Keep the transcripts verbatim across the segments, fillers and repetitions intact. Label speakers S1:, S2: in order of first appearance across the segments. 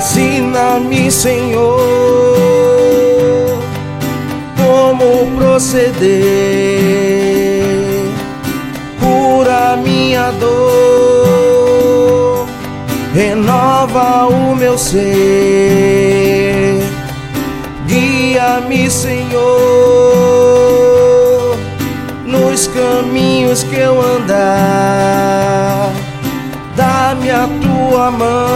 S1: Ensina-me, Senhor, como proceder. Cura minha dor, renova o meu ser. Guia-me, Senhor, nos caminhos que eu andar. Dá-me a tua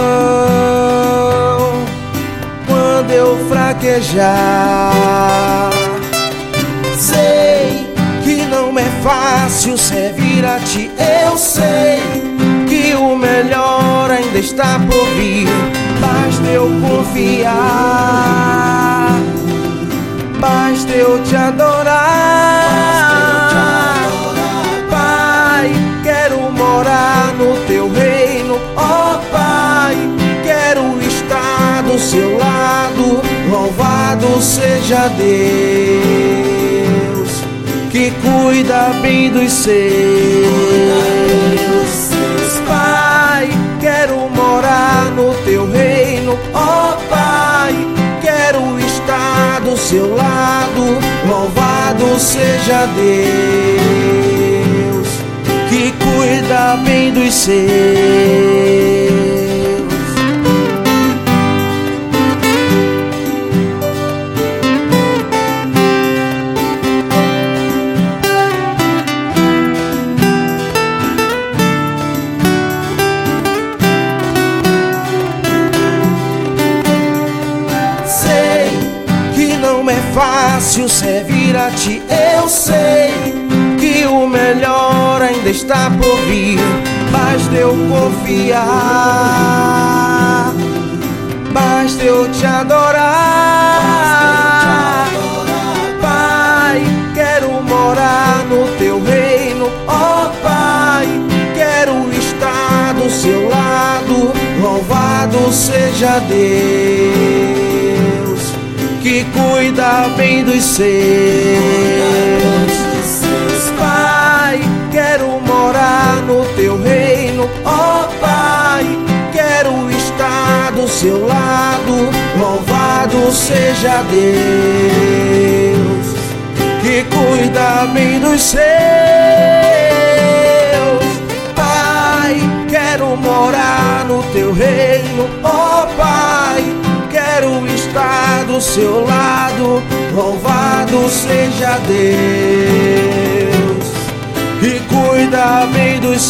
S1: mão quando eu fraquejar. Sei que não é fácil servir a ti. Eu sei que o melhor ainda está por vir. Basta eu confiar, basta eu te adorar. Pai, quero morar no teu reino. Ó Pai, quero estar do seu lado. Louvado seja Deus, que cuida bem dos seus. Pai, quero morar no teu reino. Ó Pai, quero estar do seu lado. Louvado seja Deus, que cuida bem dos seus. Fácil servir a ti. Eu sei que o melhor ainda está por vir. Basta eu confiar, basta eu te adorar. Pai, quero morar no teu reino. Ó Pai, quero estar do seu lado. Louvado seja Deus, que cuida bem dos seus. Pai, quero morar no teu reino. Ó Pai, quero estar do seu lado. Louvado seja Deus, que cuida bem dos seus. Pai, quero morar no teu reino. Ó Pai, quero estar do seu lado. Louvado seja Deus, que cuida bem dos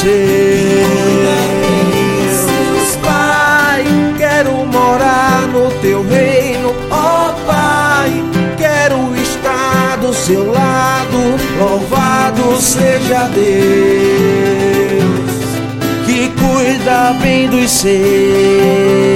S1: seus. Pai, quero morar no teu reino. Ó Pai, quero estar do seu lado. Louvado seja Deus, que cuida bem dos seus.